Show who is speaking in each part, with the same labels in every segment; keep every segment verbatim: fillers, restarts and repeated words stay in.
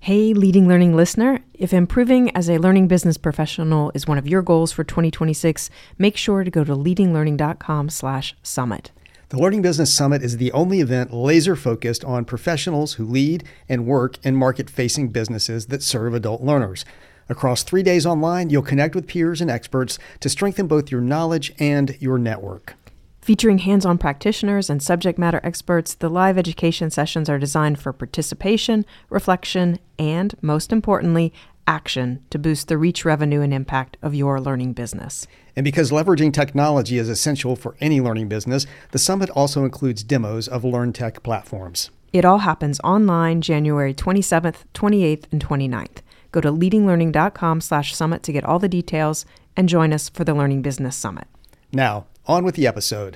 Speaker 1: Hey, Leading Learning listener, if improving as a learning business professional is one of your goals for twenty twenty-six, make sure to go to leadinglearning.com slash summit.
Speaker 2: The Learning Business Summit is the only event laser-focused on professionals who lead and work in market-facing businesses that serve adult learners. Across three days online, you'll connect with peers and experts to strengthen both your knowledge and your network.
Speaker 1: Featuring hands-on practitioners and subject matter experts, the live education sessions are designed for participation, reflection, and, most importantly, action to boost the reach, revenue, and impact of your learning business.
Speaker 2: And because leveraging technology is essential for any learning business, the summit also includes demos of LearnTech platforms.
Speaker 1: It all happens online January twenty-seventh, twenty-eighth, and twenty-ninth. Go to leadinglearning.com slash summit to get all the details and join us for the Learning Business Summit.
Speaker 2: Now, on with the episode.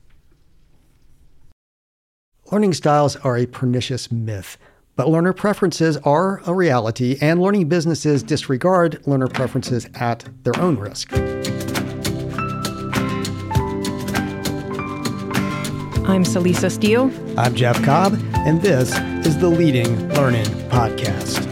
Speaker 2: Learning styles are a pernicious myth, but learner preferences are a reality, and learning businesses disregard learner preferences at their own risk.
Speaker 1: I'm Celisa Steele.
Speaker 2: I'm Jeff Cobb, and this is the Leading Learning Podcast.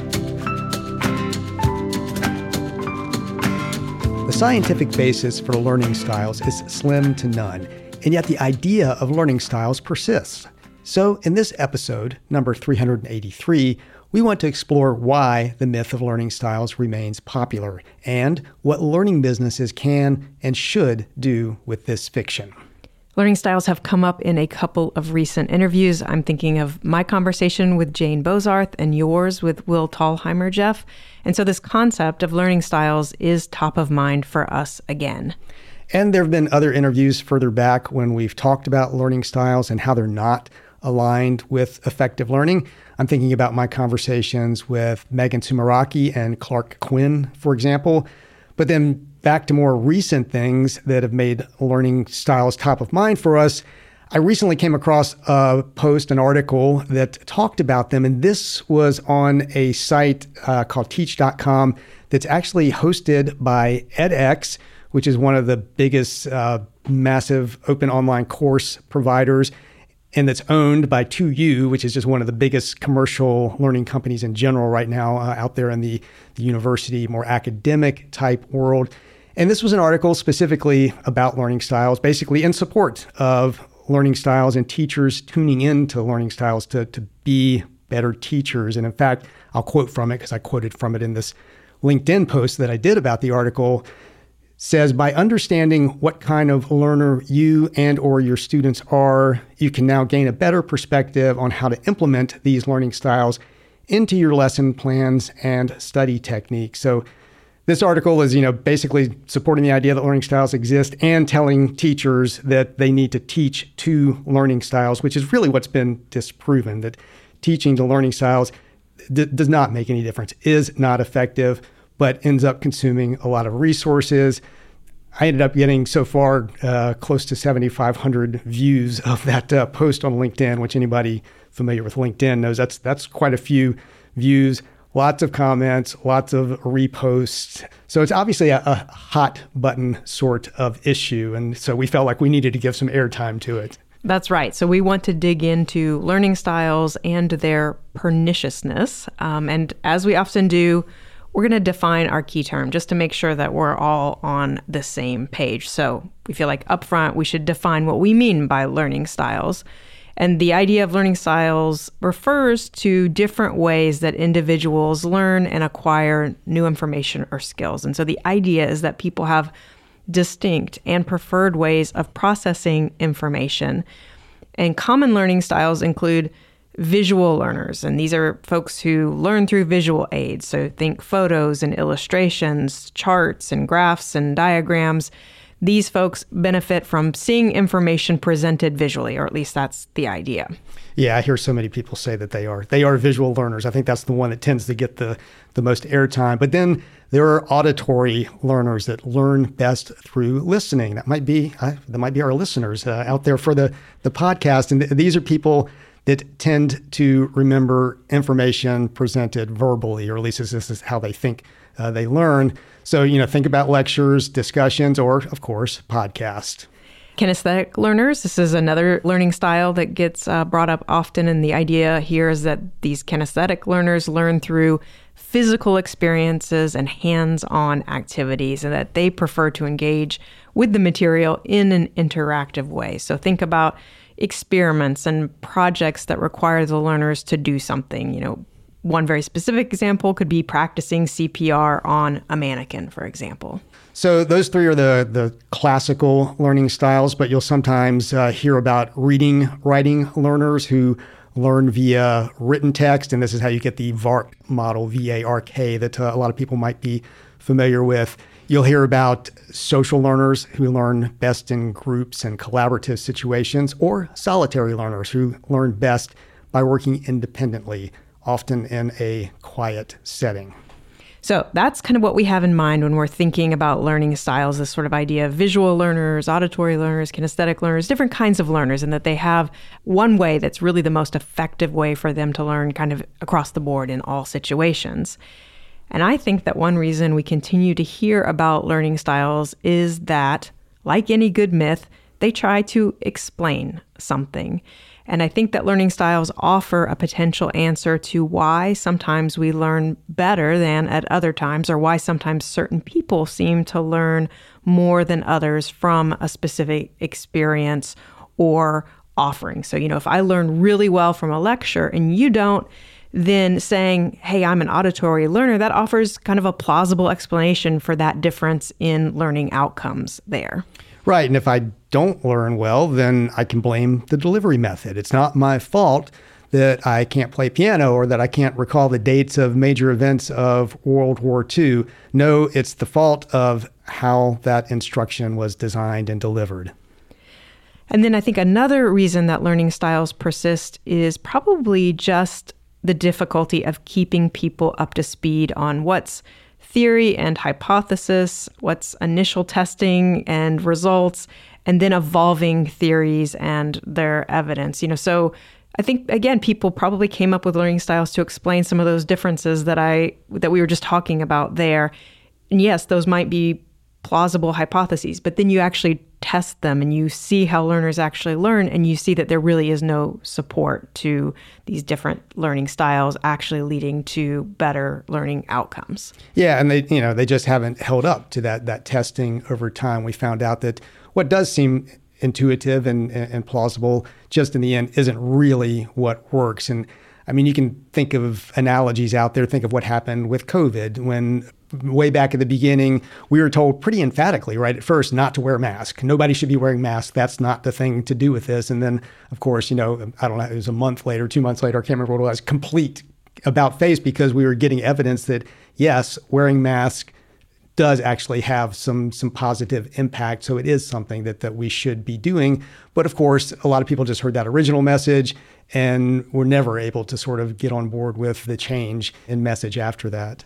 Speaker 2: The scientific basis for learning styles is slim to none, and yet the idea of learning styles persists. So in this episode, number three hundred eighty-three, we want to explore why the myth of learning styles remains popular and what learning businesses can and should do with this fiction.
Speaker 1: Learning styles have come up in a couple of recent interviews. I'm thinking of my conversation with Jane Bozarth and yours with Will Thalheimer, Jeff. And so this concept of learning styles is top of mind for us again.
Speaker 2: And there have been other interviews further back when we've talked about learning styles and how they're not aligned with effective learning. I'm thinking about my conversations with Megan Sumeraki and Clark Quinn, for example. But then back to more recent things that have made learning styles top of mind for us. I recently came across a post, an article that talked about them, and this was on a site uh, called teach dot com that's actually hosted by edX, which is one of the biggest uh, massive open online course providers, and that's owned by two U, which is just one of the biggest commercial learning companies in general right now uh, out there in the, the university, more academic type world. And this was an article specifically about learning styles, basically in support of learning styles and teachers tuning into learning styles to, to be better teachers. And in fact, I'll quote from it because I quoted from it in this LinkedIn post that I did about the article. Says, by understanding what kind of learner you and or your students are, you can now gain a better perspective on how to implement these learning styles into your lesson plans and study techniques. So this article is, you know, basically supporting the idea that learning styles exist and telling teachers that they need to teach to learning styles, which is really what's been disproven, that teaching to learning styles d- does not make any difference, is not effective, but ends up consuming a lot of resources. I ended up getting so far uh, close to seventy-five hundred views of that uh, post on LinkedIn, which anybody familiar with LinkedIn knows that's that's quite a few views, lots of comments, lots of reposts. So it's obviously a, a hot button sort of issue. And so we felt like we needed to give some airtime to it.
Speaker 1: That's right. So we want to dig into learning styles and their perniciousness. Um, and as we often do, we're going to define our key term just to make sure that we're all on the same page. So we feel like upfront, we should define what we mean by learning styles. And the idea of learning styles refers to different ways that individuals learn and acquire new information or skills. And so the idea is that people have distinct and preferred ways of processing information. And common learning styles include visual learners, and these are folks who learn through visual aids. So think photos and illustrations, charts and graphs and diagrams. These folks benefit from seeing information presented visually, or at least that's the idea.
Speaker 2: Yeah, I hear so many people say that they are. They are visual learners. I think that's the one that tends to get the, the most airtime. But then there are auditory learners that learn best through listening. That might be uh, that might be our listeners uh, out there for the, the podcast. And th- these are people that tend to remember information presented verbally, or at least this is how they think uh, they learn. So, you know, think about lectures, discussions, or, of course, podcast.
Speaker 1: Kinesthetic learners, this is another learning style that gets uh, brought up often. And the idea here is that these kinesthetic learners learn through physical experiences and hands-on activities, and that they prefer to engage with the material in an interactive way. So think about experiments and projects that require the learners to do something. You know, one very specific example could be practicing C P R on a mannequin, for example.
Speaker 2: So those three are the, the classical learning styles, but you'll sometimes uh, hear about reading, writing learners who learn via written text. And this is how you get the VARK model, V A R K, that uh, a lot of people might be familiar with. You'll hear about social learners who learn best in groups and collaborative situations, or solitary learners who learn best by working independently, often in a quiet setting.
Speaker 1: So that's kind of what we have in mind when we're thinking about learning styles, this sort of idea of visual learners, auditory learners, kinesthetic learners, different kinds of learners, and that they have one way that's really the most effective way for them to learn kind of across the board in all situations. And I think that one reason we continue to hear about learning styles is that, like any good myth, they try to explain something. And I think that learning styles offer a potential answer to why sometimes we learn better than at other times, or why sometimes certain people seem to learn more than others from a specific experience or offering. So, you know, if I learn really well from a lecture and you don't, then saying, hey, I'm an auditory learner, that offers kind of a plausible explanation for that difference in learning outcomes there.
Speaker 2: Right. And if I don't learn well, then I can blame the delivery method. It's not my fault that I can't play piano or that I can't recall the dates of major events of World War Two. No, it's the fault of how that instruction was designed and delivered.
Speaker 1: And then I think another reason that learning styles persist is probably just the difficulty of keeping people up to speed on what's theory and hypothesis, what's initial testing and results, and then evolving theories and their evidence. You know, so I think, again, people probably came up with learning styles to explain some of those differences that I that we were just talking about there. And yes, those might be plausible hypotheses, but then you actually test them and you see how learners actually learn, and you see that there really is no support to these different learning styles actually leading to better learning outcomes.
Speaker 2: Yeah, and they, you know, they just haven't held up to that that testing over time. We found out that what does seem intuitive and, and plausible just in the end isn't really what works. And I mean, you can think of analogies out there. Think of what happened with COVID when way back at the beginning, we were told pretty emphatically, right at first, not to wear a mask. Nobody should be wearing masks. That's not the thing to do with this. And then, of course, you know, I don't know, it was a month later, two months later, I can't remember what it was, complete about face, because we were getting evidence that, yes, wearing masks does actually have some some positive impact. So it is something that, that we should be doing. But of course, a lot of people just heard that original message and were never able to sort of get on board with the change in message after that.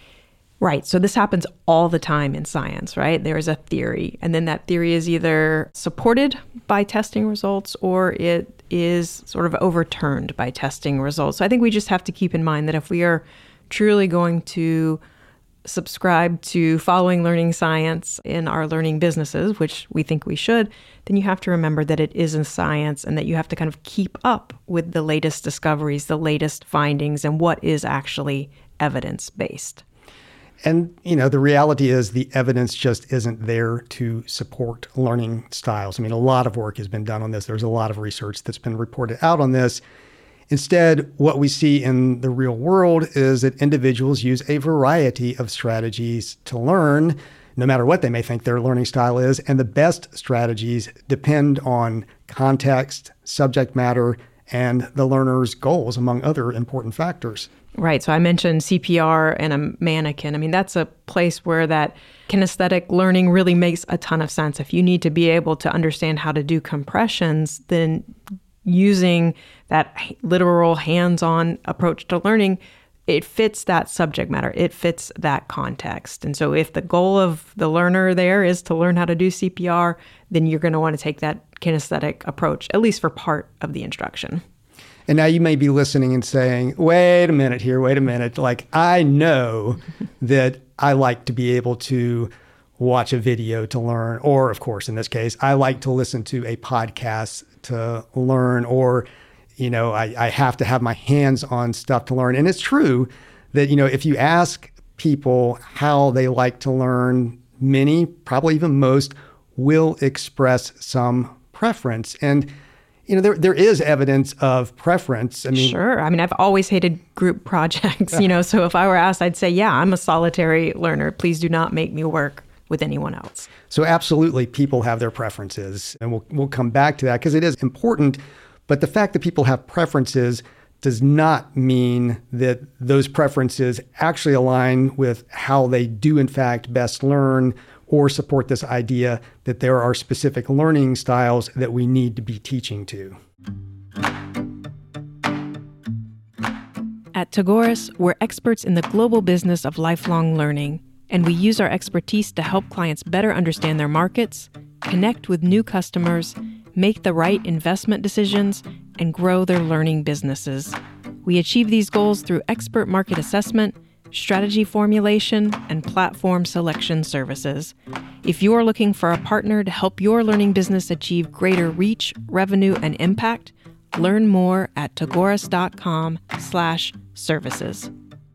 Speaker 1: Right. So this happens all the time in science, right? There is a theory, and then that theory is either supported by testing results or it is sort of overturned by testing results. So I think we just have to keep in mind that if we are truly going to subscribe to following learning science in our learning businesses, which we think we should, then you have to remember that it is a science and that you have to kind of keep up with the latest discoveries, the latest findings, and what is actually evidence-based.
Speaker 2: And, you know, the reality is the evidence just isn't there to support learning styles. I mean, a lot of work has been done on this. There's a lot of research that's been reported out on this. Instead, what we see in the real world is that individuals use a variety of strategies to learn, no matter what they may think their learning style is. And the best strategies depend on context, subject matter, and the learner's goals, among other important factors.
Speaker 1: Right. So I mentioned C P R and a mannequin. I mean, that's a place where that kinesthetic learning really makes a ton of sense. If you need to be able to understand how to do compressions, then using that literal hands-on approach to learning, it fits that subject matter. It fits that context. And so if the goal of the learner there is to learn how to do C P R, then you're going to want to take that kinesthetic approach, at least for part of the instruction.
Speaker 2: And now you may be listening and saying, wait a minute here, wait a minute. Like, I know that I like to be able to watch a video to learn, or of course, in this case, I like to listen to a podcast to learn, or, you know, I, I have to have my hands on stuff to learn. And it's true that, you know, if you ask people how they like to learn, many, probably even most, will express some preference. And, you know, there there is evidence of preference. I mean,
Speaker 1: sure. I mean, I've always hated group projects, you know, so if I were asked, I'd say, yeah, I'm a solitary learner. Please do not make me work with anyone else.
Speaker 2: So absolutely, people have their preferences, and we'll we'll come back to that because it is important. But the fact that people have preferences does not mean that those preferences actually align with how they do in fact best learn, or support this idea that there are specific learning styles that we need to be teaching to.
Speaker 1: At Tagoras, we're experts in the global business of lifelong learning, and we use our expertise to help clients better understand their markets, connect with new customers, make the right investment decisions, and grow their learning businesses. We achieve these goals through expert market assessment, strategy formulation, and platform selection services. If you're looking for a partner to help your learning business achieve greater reach, revenue, and impact, learn more at tagoras.com slash services.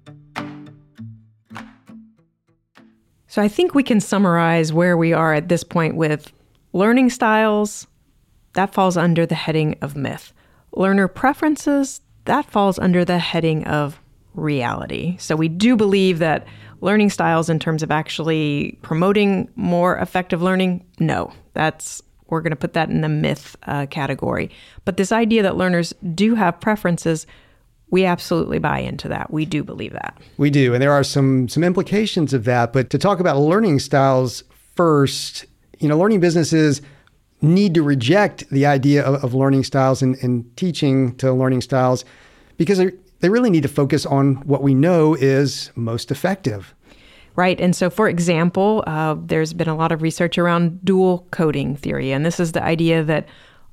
Speaker 1: So I think we can summarize where we are at this point with learning styles. That falls under the heading of myth. Learner preferences, that falls under the heading of reality. So we do believe that learning styles in terms of actually promoting more effective learning, no, that's, we're going to put that in the myth uh, category. But this idea that learners do have preferences, we absolutely buy into that. We do believe that.
Speaker 2: We do. And there are some some implications of that. But to talk about learning styles first, you know, learning businesses need to reject the idea of, of learning styles and, and teaching to learning styles because they're They really need to focus on what we know is most effective.
Speaker 1: Right. And so, for example, uh, there's been a lot of research around dual coding theory. And this is the idea that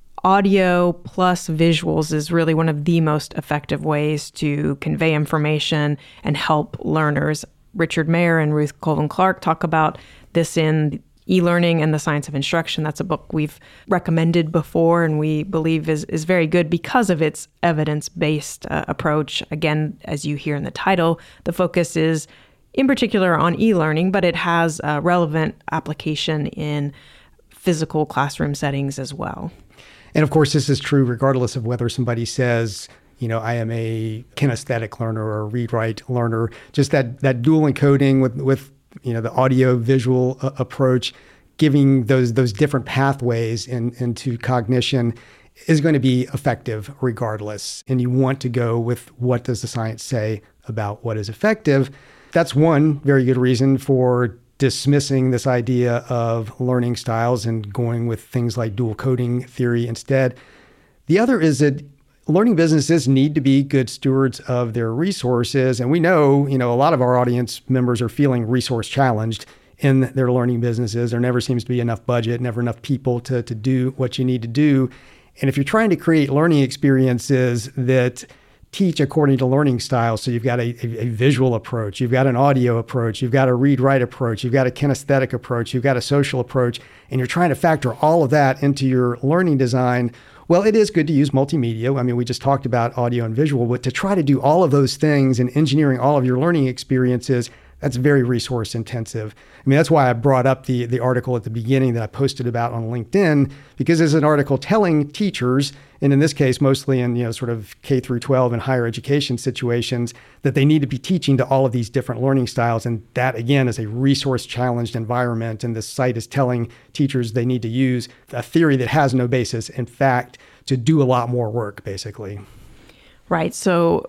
Speaker 1: audio plus visuals is really one of the most effective ways to convey information and help learners. Richard Mayer and Ruth Colvin Clark talk about this in E-Learning and the Science of Instruction. That's a book we've recommended before and we believe is, is very good because of its evidence-based uh, approach. Again, as you hear in the title, the focus is in particular on e-learning, but it has a relevant application in physical classroom settings as well.
Speaker 2: And of course, this is true regardless of whether somebody says, you know, I am a kinesthetic learner or a read-write learner. Just that that dual encoding with with you know, the audio visual uh, approach, giving those those different pathways in, into cognition is going to be effective regardless. And you want to go with what does the science say about what is effective. That's one very good reason for dismissing this idea of learning styles and going with things like dual coding theory instead. The other is that learning businesses need to be good stewards of their resources. And we know, you know, a lot of our audience members are feeling resource challenged in their learning businesses. There never seems to be enough budget, never enough people to, to do what you need to do. And if you're trying to create learning experiences that teach according to learning styles, so you've got a, a, a visual approach, you've got an audio approach, you've got a read-write approach, you've got a kinesthetic approach, you've got a social approach, and you're trying to factor all of that into your learning design, well, it is good to use multimedia. I mean, we just talked about audio and visual, but to try to do all of those things and engineering all of your learning experiences, that's very resource intensive. I mean, that's why I brought up the, the article at the beginning that I posted about on LinkedIn, because there's an article telling teachers, and in this case, mostly in, you know, sort of K through twelve and higher education situations, that they need to be teaching to all of these different learning styles. And that, again, is a resource challenged environment. And this site is telling teachers they need to use a theory that has no basis in fact to do a lot more work, basically.
Speaker 1: Right. So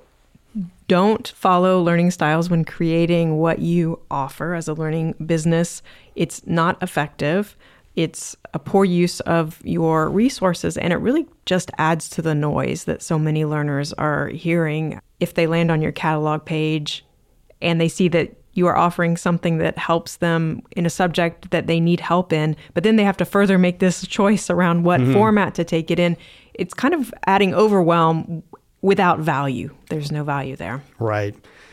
Speaker 1: don't follow learning styles when creating what you offer as a learning business. It's not effective. It's a poor use of your resources, and it really just adds to the noise that so many learners are hearing. If they land on your catalog page and they see that you are offering something that helps them in a subject that they need help in, but then they have to further make this choice around what mm-hmm. format to take it in, it's kind of adding overwhelm without value. There's no value there.
Speaker 2: Right.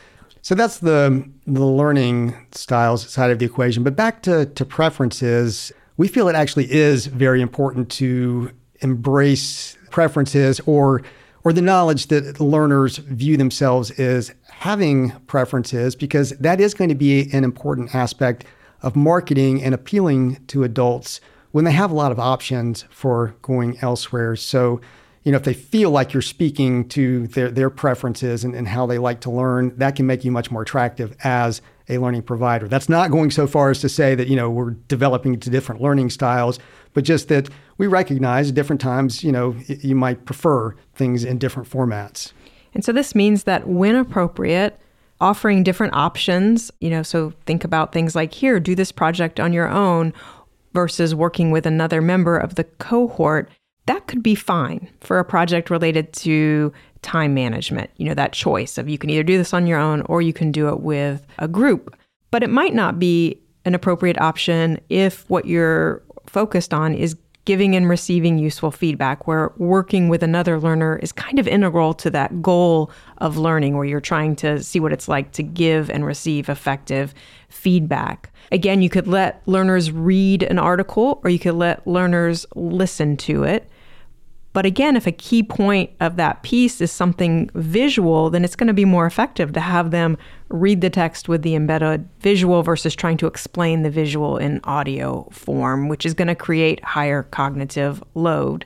Speaker 2: So that's the, the learning styles side of the equation. But back to, to preferences, we feel it actually is very important to embrace preferences or or the knowledge that learners view themselves as having preferences, because that is going to be an important aspect of marketing and appealing to adults when they have a lot of options for going elsewhere. So, you know, if they feel like you're speaking to their, their preferences and, and how they like to learn, that can make you much more attractive as a learning provider. That's not going so far as to say that, you know, we're developing to different learning styles, but just that we recognize at different times, you know, you might prefer things in different formats.
Speaker 1: And so this means that when appropriate, offering different options, you know, so think about things like, here, do this project on your own versus working with another member of the cohort. That could be fine for a project related to time management, you know, that choice of you can either do this on your own or you can do it with a group. But it might not be an appropriate option if what you're focused on is giving and receiving useful feedback, where working with another learner is kind of integral to that goal of learning, where you're trying to see what it's like to give and receive effective feedback. Again, you could let learners read an article or you could let learners listen to it. But again, if a key point of that piece is something visual, then it's going to be more effective to have them read the text with the embedded visual versus trying to explain the visual in audio form, which is going to create higher cognitive load.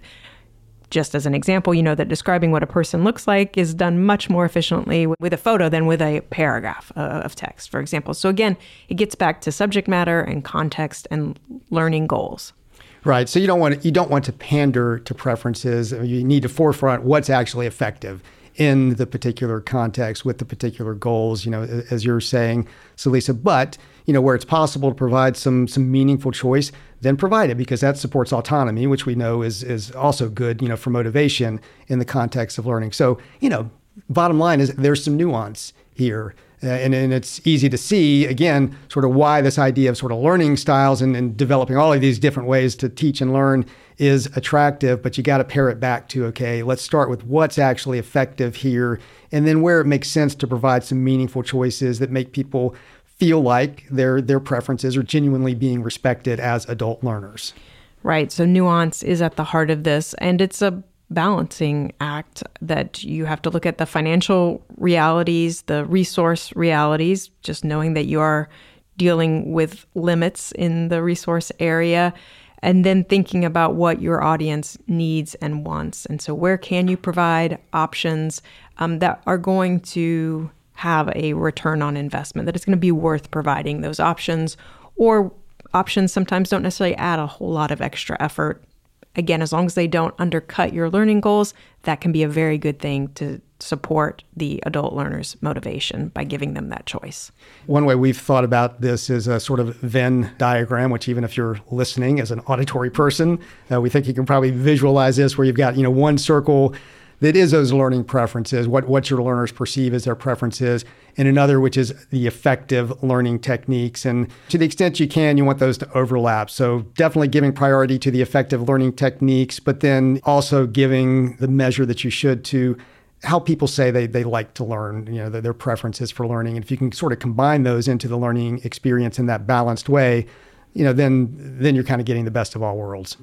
Speaker 1: Just as an example, you know that describing what a person looks like is done much more efficiently with a photo than with a paragraph of text, for example. So again, it gets back to subject matter and context and learning goals.
Speaker 2: Right. So you don't want to, you don't want to pander to preferences. You need to forefront what's actually effective in the particular context with the particular goals, you know, as you're saying, Celisa. But, you know, where it's possible to provide some some meaningful choice, then provide it, because that supports autonomy, which we know is is also good, you know, for motivation in the context of learning. So, you know, bottom line is there's some nuance here. Uh, and, and it's easy to see, again, sort of why this idea of sort of learning styles and, and developing all of these different ways to teach and learn is attractive, but you got to pare it back to, okay, let's start with what's actually effective here, and then where it makes sense to provide some meaningful choices that make people feel like their their preferences are genuinely being respected as adult learners.
Speaker 1: Right. So nuance is at the heart of this, and it's a balancing act that you have to look at the financial realities, the resource realities, just knowing that you are dealing with limits in the resource area, and then thinking about what your audience needs and wants. And so where can you provide options um, that are going to have a return on investment, that it's going to be worth providing those options, or options sometimes don't necessarily add a whole lot of extra effort. Again, as long as they don't undercut your learning goals, that can be a very good thing to support the adult learner's motivation by giving them that choice.
Speaker 2: One way we've thought about this is a sort of Venn diagram, which even if you're listening as an auditory person, uh, we think you can probably visualize this, where you've got, you know, one circle that is those learning preferences, what, what your learners perceive as their preferences, and another which is the effective learning techniques. And to the extent you can, you want those to overlap. So definitely giving priority to the effective learning techniques, but then also giving the measure that you should to how people say they they like to learn, you know, their, their preferences for learning. And if you can sort of combine those into the learning experience in that balanced way, you know, then then you're kind of getting the best of all worlds.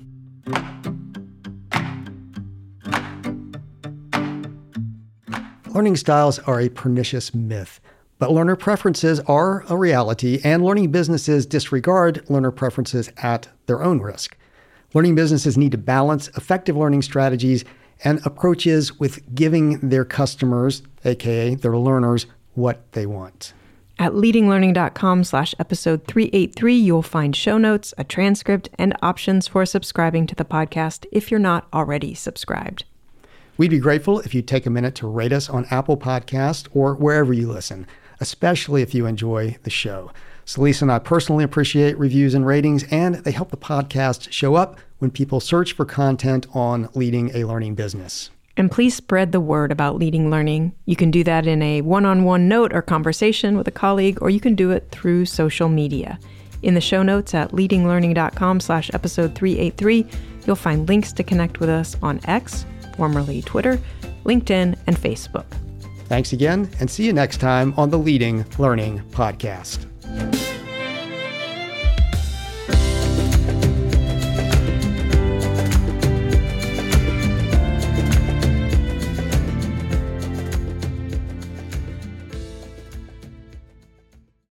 Speaker 2: Learning styles are a pernicious myth, but learner preferences are a reality, and learning businesses disregard learner preferences at their own risk. Learning businesses need to balance effective learning strategies and approaches with giving their customers, aka their learners, what they want.
Speaker 1: At leadinglearning.com slash episode three eighty-three, you'll find show notes, a transcript, and options for subscribing to the podcast if you're not already subscribed.
Speaker 2: We'd be grateful if you'd take a minute to rate us on Apple Podcasts or wherever you listen, especially if you enjoy the show. Celisa and I personally appreciate reviews and ratings, and they help the podcast show up when people search for content on leading a learning business.
Speaker 1: And please spread the word about Leading Learning. You can do that in a one-on-one note or conversation with a colleague, or you can do it through social media. In the show notes at leadinglearning.com slash episode three eighty-three, you'll find links to connect with us on X, formerly Twitter, LinkedIn, and Facebook.
Speaker 2: Thanks again, and see you next time on the Leading Learning Podcast.